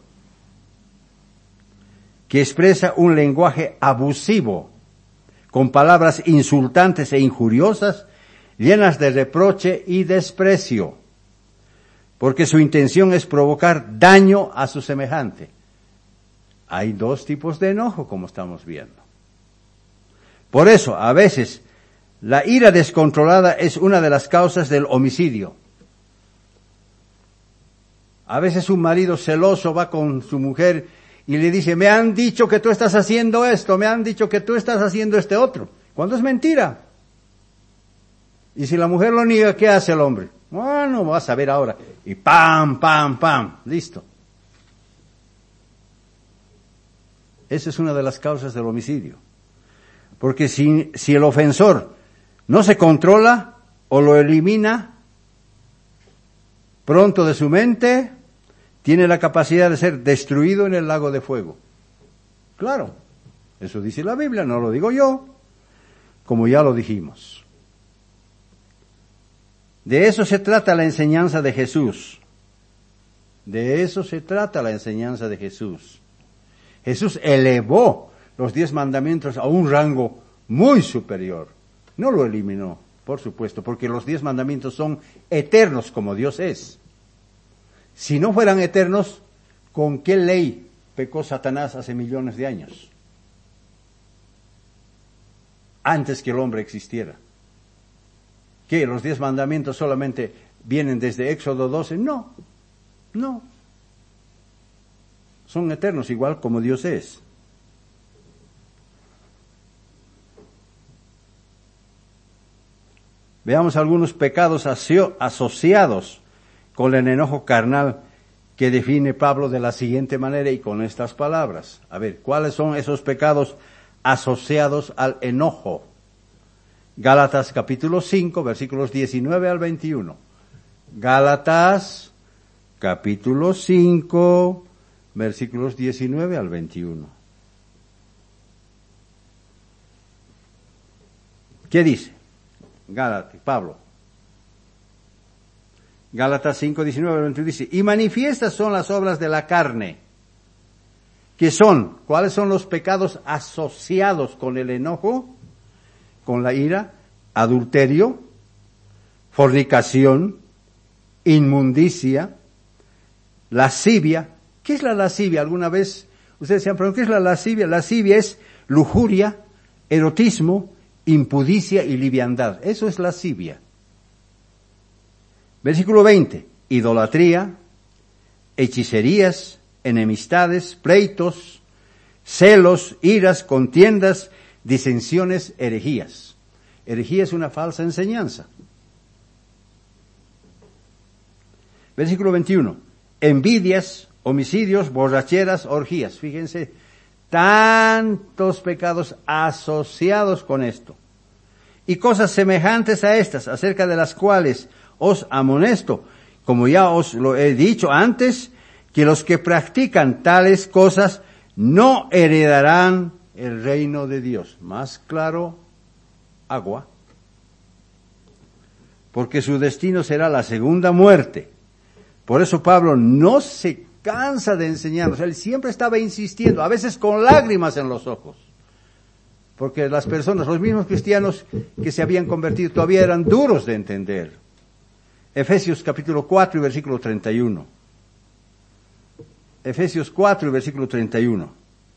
que expresa un lenguaje abusivo, con palabras insultantes e injuriosas, llenas de reproche y desprecio, porque su intención es provocar daño a su semejante. Hay dos tipos de enojo, como estamos viendo. Por eso, a veces, la ira descontrolada es una de las causas del homicidio. A veces un marido celoso va con su mujer y le dice, me han dicho que tú estás haciendo esto, me han dicho que tú estás haciendo este otro, cuando es mentira. Y si la mujer lo niega, ¿qué hace el hombre? Bueno, vas a ver ahora. Y pam, pam, pam, listo. Esa es una de las causas del homicidio. Porque si el ofensor no se controla o lo elimina pronto de su mente, tiene la capacidad de ser destruido en el lago de fuego. Claro, eso dice la Biblia, no lo digo yo, como ya lo dijimos. De eso se trata la enseñanza de Jesús. De eso se trata la enseñanza de Jesús. Jesús elevó los 10 mandamientos a un rango muy superior. No lo eliminó, por supuesto, porque los 10 mandamientos son eternos como Dios es. Si no fueran eternos, ¿con qué ley pecó Satanás hace millones de años? Antes que el hombre existiera. ¿Qué? ¿Los 10 mandamientos solamente vienen desde Éxodo 12? No. Son eternos, igual como Dios es. Veamos algunos pecados asociados con el enojo carnal que define Pablo de la siguiente manera y con estas palabras. A ver, ¿cuáles son esos pecados asociados al enojo? Gálatas capítulo 5, versículos 19 al 21. Gálatas, capítulo 5, versículos 19 al 21. ¿Qué dice? Gálatas, Pablo. Gálatas 5, 19 al 21 dice, y manifiestas son las obras de la carne, que son, ¿cuáles son los pecados asociados con el enojo, con la ira? Adulterio, fornicación, inmundicia, lascivia. ¿Qué es la lascivia? ¿Alguna vez ustedes se han preguntado qué es la lascivia? Lascivia es lujuria, erotismo, impudicia y liviandad. Eso es lascivia. Versículo 20. Idolatría, hechicerías, enemistades, pleitos, celos, iras, contiendas, disensiones, herejías. Herejía es una falsa enseñanza. Versículo 21. Envidias, homicidios, borracheras, orgías. Fíjense, tantos pecados asociados con esto. Y cosas semejantes a estas, acerca de las cuales os amonesto, como ya os lo he dicho antes, que los que practican tales cosas no heredarán el reino de Dios. Más claro, agua. Porque su destino será la segunda muerte. Por eso Pablo no se cansa de enseñarnos. Él siempre estaba insistiendo, a veces con lágrimas en los ojos. Porque las personas, los mismos cristianos que se habían convertido, todavía eran duros de entender. Efesios capítulo 4 y versículo 31. Efesios 4 y versículo 31.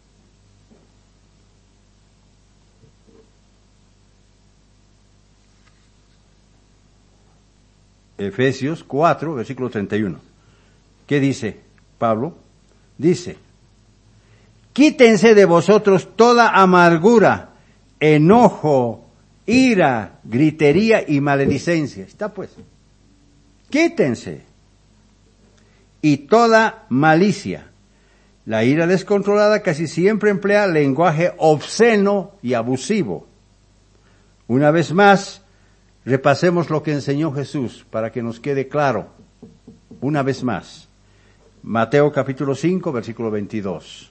Efesios 4, versículo 31. ¿Qué dice Pablo? Dice, quítense de vosotros toda amargura, enojo, ira, gritería y maledicencia. Está pues. Quítense. Y toda malicia. La ira descontrolada casi siempre emplea lenguaje obsceno y abusivo. Una vez más, repasemos lo que enseñó Jesús para que nos quede claro. Una vez más. Mateo capítulo 5, versículo 22.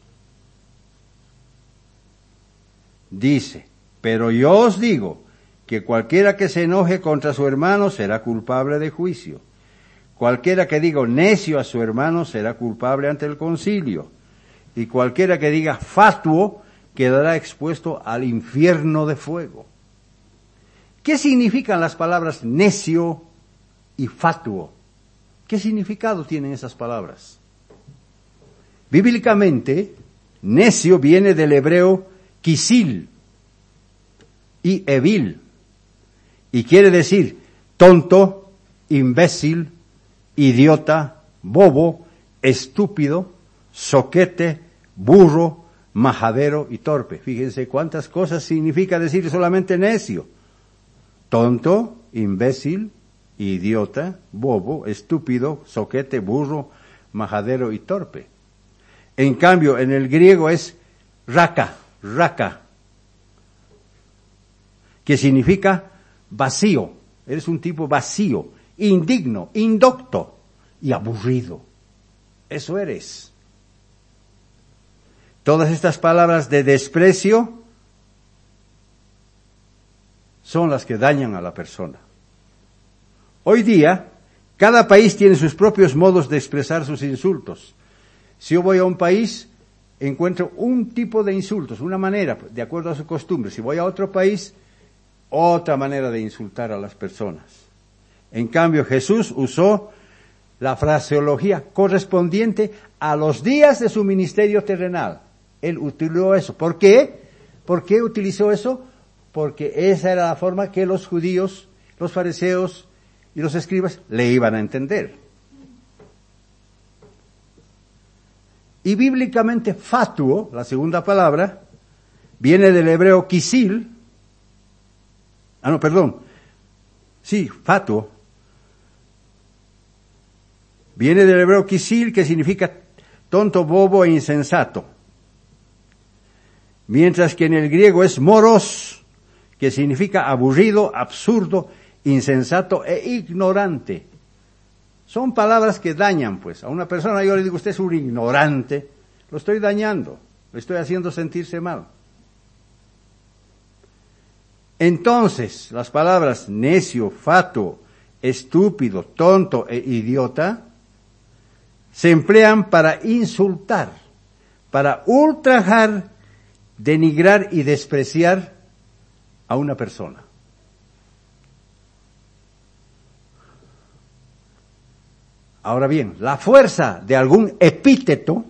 Dice, pero yo os digo que cualquiera que se enoje contra su hermano será culpable de juicio. Cualquiera que diga necio a su hermano será culpable ante el concilio. Y cualquiera que diga fatuo quedará expuesto al infierno de fuego. ¿Qué significan las palabras necio y fatuo? ¿Qué significado tienen esas palabras? Bíblicamente, necio viene del hebreo quisil y evil, y quiere decir tonto, imbécil, idiota, bobo, estúpido, soquete, burro, majadero y torpe. Fíjense cuántas cosas significa decir solamente necio. Tonto, imbécil, idiota, bobo, estúpido, soquete, burro, majadero y torpe. En cambio, en el griego es raka, que significa vacío. Eres un tipo vacío, indigno, indocto y aburrido. Eso eres. Todas estas palabras de desprecio son las que dañan a la persona. Hoy día, cada país tiene sus propios modos de expresar sus insultos. Si yo voy a un país, encuentro un tipo de insultos, una manera, de acuerdo a su costumbre. Si voy a otro país, otra manera de insultar a las personas. En cambio, Jesús usó la fraseología correspondiente a los días de su ministerio terrenal. Él utilizó eso. ¿Por qué? ¿Por qué utilizó eso? Porque esa era la forma que los judíos, los fariseos y los escribas le iban a entender. Y bíblicamente fatuo, la segunda palabra, viene del hebreo quisil. Fatuo. Viene del hebreo quisil, que significa tonto, bobo e insensato. Mientras que en el griego es moros, que significa aburrido, absurdo, insensato e ignorante. Son palabras que dañan, pues. A una persona yo le digo, usted es un ignorante, lo estoy dañando, lo estoy haciendo sentirse mal. Entonces, las palabras necio, fatuo, estúpido, tonto e idiota se emplean para insultar, para ultrajar, denigrar y despreciar a una persona. Ahora bien, la fuerza de algún epíteto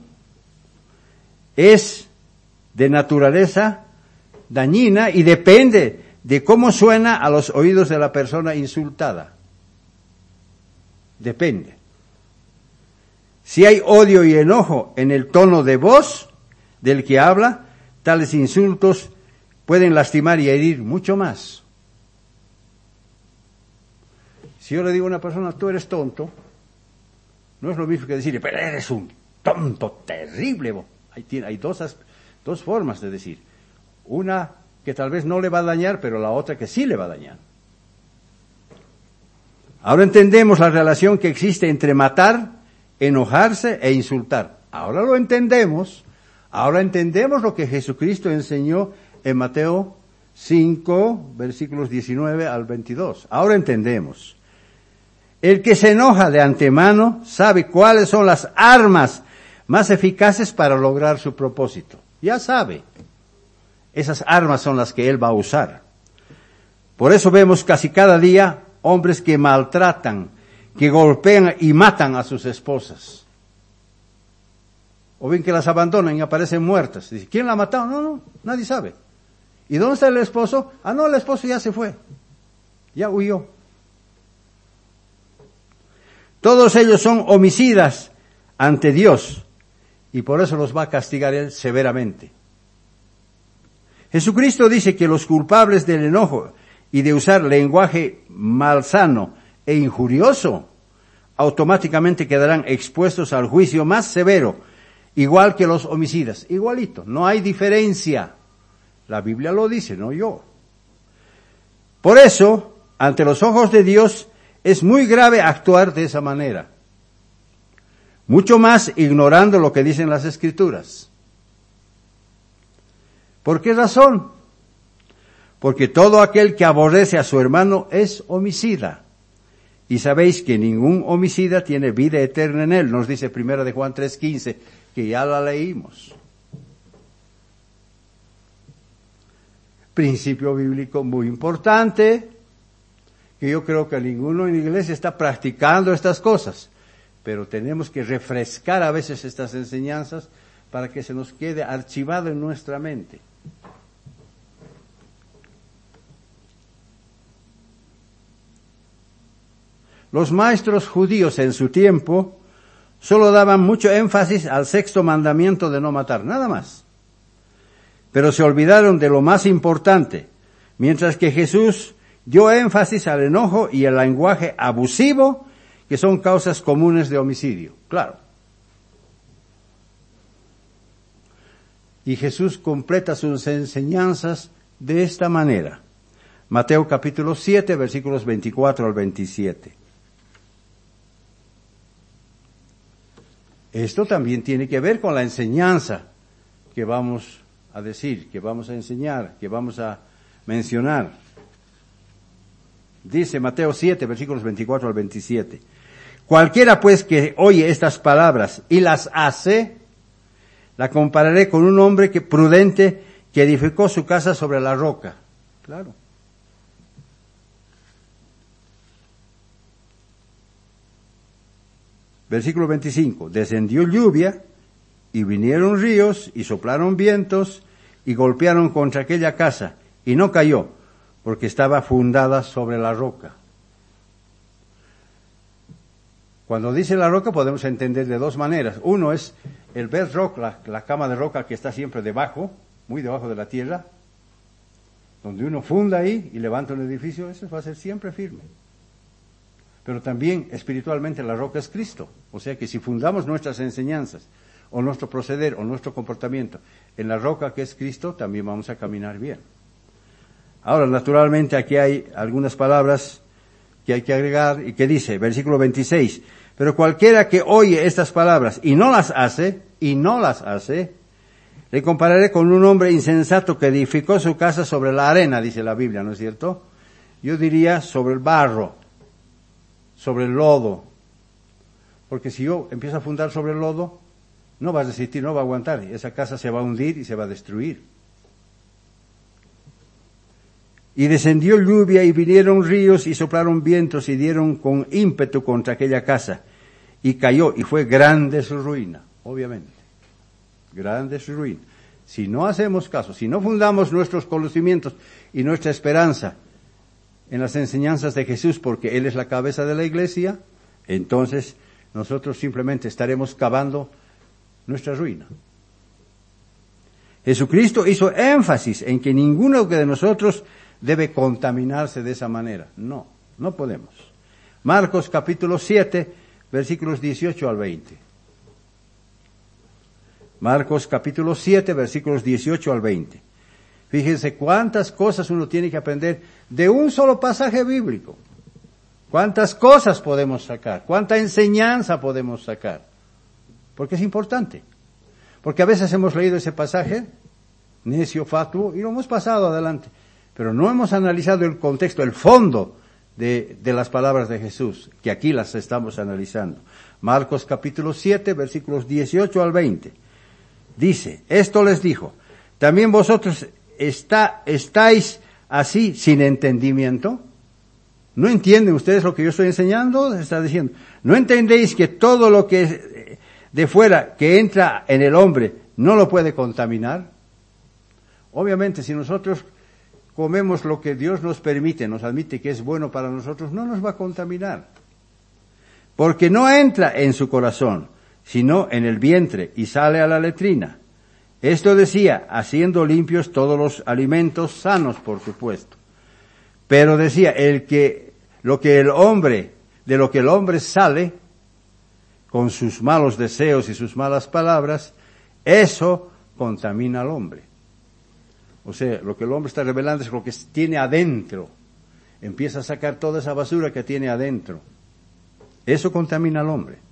es de naturaleza dañina y depende de cómo suena a los oídos de la persona insultada. Depende. Si hay odio y enojo en el tono de voz del que habla, tales insultos pueden lastimar y herir mucho más. Si yo le digo a una persona, tú eres tonto, no es lo mismo que decirle, pero eres un tonto terrible. Hay dos formas de decir. Una que tal vez no le va a dañar, pero la otra que sí le va a dañar. Ahora entendemos la relación que existe entre matar, enojarse e insultar. Ahora lo entendemos. Ahora entendemos lo que Jesucristo enseñó en Mateo 5, versículos 19 al 22. Ahora entendemos. El que se enoja de antemano sabe cuáles son las armas más eficaces para lograr su propósito. Ya sabe. Esas armas son las que él va a usar. Por eso vemos casi cada día hombres que maltratan, que golpean y matan a sus esposas. O bien que las abandonan y aparecen muertas. Dice, ¿quién la ha matado? No, nadie sabe. ¿Y dónde está el esposo? No, el esposo ya se fue. Ya huyó. Todos ellos son homicidas ante Dios y por eso los va a castigar Él severamente. Jesucristo dice que los culpables del enojo y de usar lenguaje malsano e injurioso automáticamente quedarán expuestos al juicio más severo, igual que los homicidas. Igualito, no hay diferencia. La Biblia lo dice, no yo. Por eso, ante los ojos de Dios, es muy grave actuar de esa manera. Mucho más ignorando lo que dicen las Escrituras. ¿Por qué razón? Porque todo aquel que aborrece a su hermano es homicida. Y sabéis que ningún homicida tiene vida eterna en él. Nos dice 1 de Juan 3:15, que ya la leímos. Principio bíblico muy importante, que yo creo que ninguno en la iglesia está practicando estas cosas, pero tenemos que refrescar a veces estas enseñanzas para que se nos quede archivado en nuestra mente. Los maestros judíos en su tiempo solo daban mucho énfasis al 6º mandamiento de no matar, nada más. Pero se olvidaron de lo más importante, mientras que Jesús dio énfasis al enojo y al lenguaje abusivo, que son causas comunes de homicidio. Claro. Y Jesús completa sus enseñanzas de esta manera. Mateo capítulo 7, versículos 24 al 27. Esto también tiene que ver con la enseñanza que vamos a decir, que vamos a enseñar, que vamos a mencionar. Dice Mateo 7, versículos 24 al 27. Cualquiera pues que oye estas palabras y las hace, la compararé con un hombre prudente que edificó su casa sobre la roca. Claro. Versículo 25. Descendió lluvia y vinieron ríos y soplaron vientos y golpearon contra aquella casa y no cayó porque estaba fundada sobre la roca. Cuando dice la roca podemos entender de dos maneras. Uno es el bedrock, la cama de roca que está siempre debajo, muy debajo de la tierra, donde uno funda ahí y levanta un edificio, eso va a ser siempre firme. Pero también espiritualmente la roca es Cristo. O sea que si fundamos nuestras enseñanzas, o nuestro proceder, o nuestro comportamiento en la roca que es Cristo, también vamos a caminar bien. Ahora, naturalmente, aquí hay algunas palabras que hay que agregar y que dice, versículo 26, Pero cualquiera que oye estas palabras y no las hace, le compararé con un hombre insensato que edificó su casa sobre la arena, dice la Biblia, ¿no es cierto? Yo diría sobre el barro, sobre el lodo. Porque si yo empiezo a fundar sobre el lodo, no va a resistir, no va a aguantar. Esa casa se va a hundir y se va a destruir. Y descendió lluvia y vinieron ríos y soplaron vientos y dieron con ímpetu contra aquella casa. Y cayó y fue grande su ruina, obviamente. Grande su ruina. Si no hacemos caso, si no fundamos nuestros conocimientos y nuestra esperanza en las enseñanzas de Jesús, porque Él es la cabeza de la iglesia, entonces nosotros simplemente estaremos cavando nuestra ruina. Jesucristo hizo énfasis en que ninguno de nosotros debe contaminarse de esa manera. No podemos. Marcos capítulo 7, versículos 18 al 20. Marcos capítulo 7, versículos 18 al 20. Fíjense cuántas cosas uno tiene que aprender de un solo pasaje bíblico. Cuántas cosas podemos sacar, cuánta enseñanza podemos sacar. Porque es importante. Porque a veces hemos leído ese pasaje, necio, fatuo, y lo hemos pasado adelante. Pero no hemos analizado el contexto, el fondo de las palabras de Jesús, que aquí las estamos analizando. Marcos capítulo 7, versículos 18 al 20. Dice, esto les dijo, ¿también vosotros estáis así sin entendimiento? ¿No entienden ustedes lo que yo estoy enseñando? Está diciendo, ¿no entendéis que todo lo que de fuera que entra en el hombre no lo puede contaminar? Obviamente, si nosotros comemos lo que Dios nos permite, nos admite que es bueno para nosotros, no nos va a contaminar. Porque no entra en su corazón, sino en el vientre y sale a la letrina. Esto decía, haciendo limpios todos los alimentos sanos, por supuesto. Pero decía, de lo que el hombre sale, con sus malos deseos y sus malas palabras, eso contamina al hombre. O sea, lo que el hombre está revelando es lo que tiene adentro. Empieza a sacar toda esa basura que tiene adentro. Eso contamina al hombre.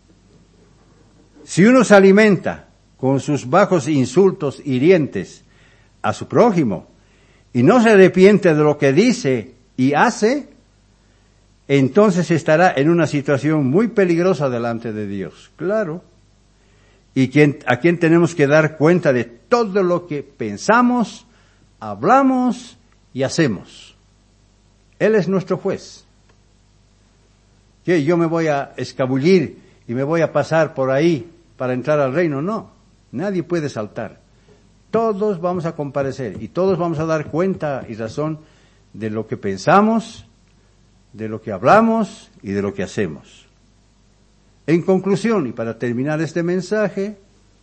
Si uno se alimenta con sus bajos insultos hirientes a su prójimo y no se arrepiente de lo que dice y hace, entonces estará en una situación muy peligrosa delante de Dios. Claro. Y a quien tenemos que dar cuenta de todo lo que pensamos, hablamos y hacemos. Él es nuestro juez. ¿Qué? ¿Yo me voy a escabullir y me voy a pasar por ahí para entrar al reino? No, nadie puede saltar. Todos vamos a comparecer y todos vamos a dar cuenta y razón de lo que pensamos, de lo que hablamos y de lo que hacemos. En conclusión, y para terminar este mensaje,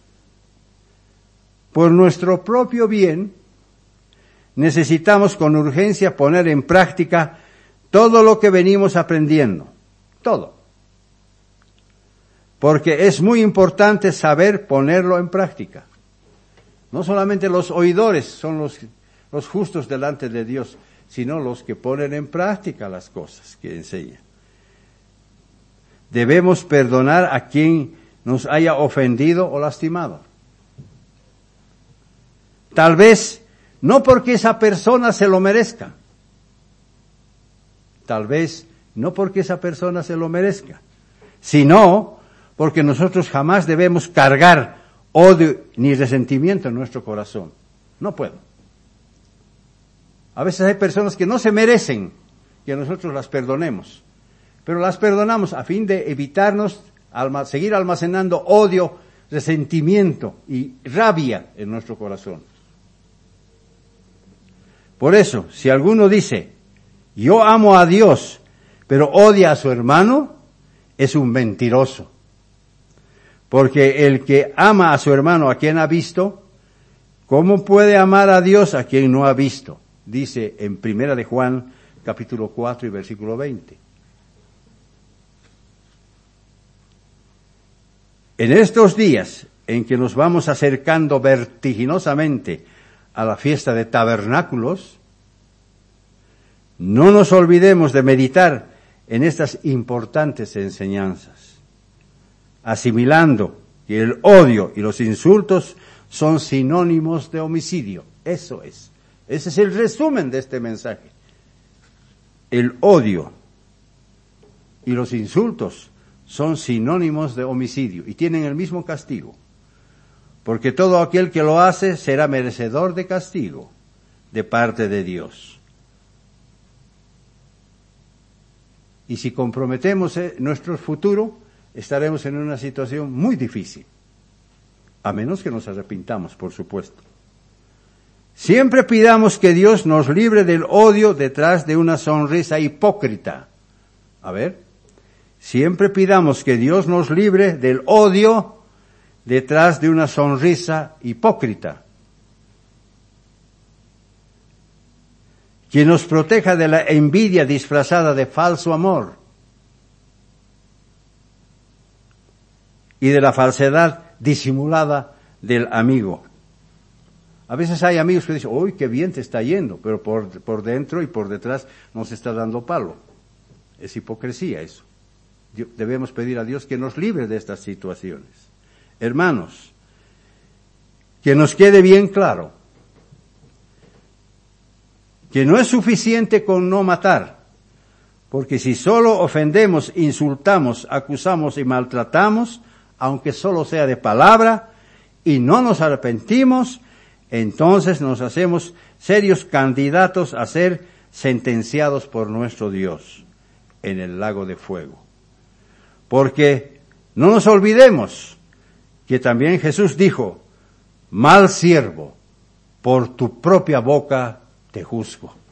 por nuestro propio bien, necesitamos con urgencia poner en práctica todo lo que venimos aprendiendo. Todo. Porque es muy importante saber ponerlo en práctica. No solamente los oidores son los justos delante de Dios, sino los que ponen en práctica las cosas que enseñan. Debemos perdonar a quien nos haya ofendido o lastimado. Tal vez no porque esa persona se lo merezca. Tal vez no porque esa persona se lo merezca, sino porque nosotros jamás debemos cargar odio ni resentimiento en nuestro corazón. No puedo. A veces hay personas que no se merecen que nosotros las perdonemos, pero las perdonamos a fin de evitarnos seguir almacenando odio, resentimiento y rabia en nuestro corazón. Por eso, si alguno dice, yo amo a Dios, pero odia a su hermano, es un mentiroso. Porque el que ama a su hermano a quien ha visto, ¿cómo puede amar a Dios a quien no ha visto? Dice en 1 de Juan, capítulo 4 y versículo 20. En estos días en que nos vamos acercando vertiginosamente a la fiesta de tabernáculos, no nos olvidemos de meditar en estas importantes enseñanzas. asimilando que el odio y los insultos son sinónimos de homicidio. Eso es. Ese es el resumen de este mensaje. El odio y los insultos son sinónimos de homicidio y tienen el mismo castigo. Porque todo aquel que lo hace será merecedor de castigo de parte de Dios. Y si comprometemos nuestro futuro, estaremos en una situación muy difícil. A menos que nos arrepintamos, por supuesto. Siempre pidamos que Dios nos libre del odio detrás de una sonrisa hipócrita. A ver, siempre pidamos que Dios nos libre del odio detrás de una sonrisa hipócrita. Que nos proteja de la envidia disfrazada de falso amor y de la falsedad disimulada del amigo. A veces hay amigos que dicen, ¡uy, qué bien te está yendo! Pero por dentro y por detrás nos está dando palo. Es hipocresía eso. Debemos pedir a Dios que nos libre de estas situaciones. Hermanos, que nos quede bien claro que no es suficiente con no matar, porque si solo ofendemos, insultamos, acusamos y maltratamos, aunque solo sea de palabra, y no nos arrepentimos, entonces nos hacemos serios candidatos a ser sentenciados por nuestro Dios en el lago de fuego. Porque no nos olvidemos que también Jesús dijo, mal siervo, por tu propia boca te juzgo.